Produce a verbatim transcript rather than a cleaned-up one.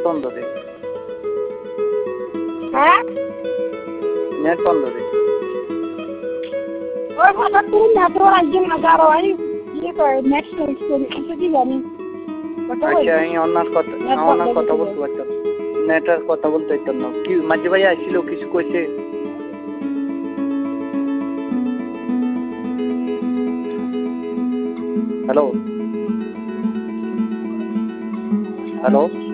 বন্ধ দে হ্যাঁ নেট বন্ধ দে ওই কথা তুমি না তো একজন হাজার হয় ইয়ে করে নেক্সট স্টোরি কিছু কি জানি আচ্ছা আমি অন্য কথা অন্য কথা বলতে পারতাম নেটের কথা বলতে পারতাম না কি মাঝে ভাই আসছিল কিছু কইছে হ্যালো হ্যালো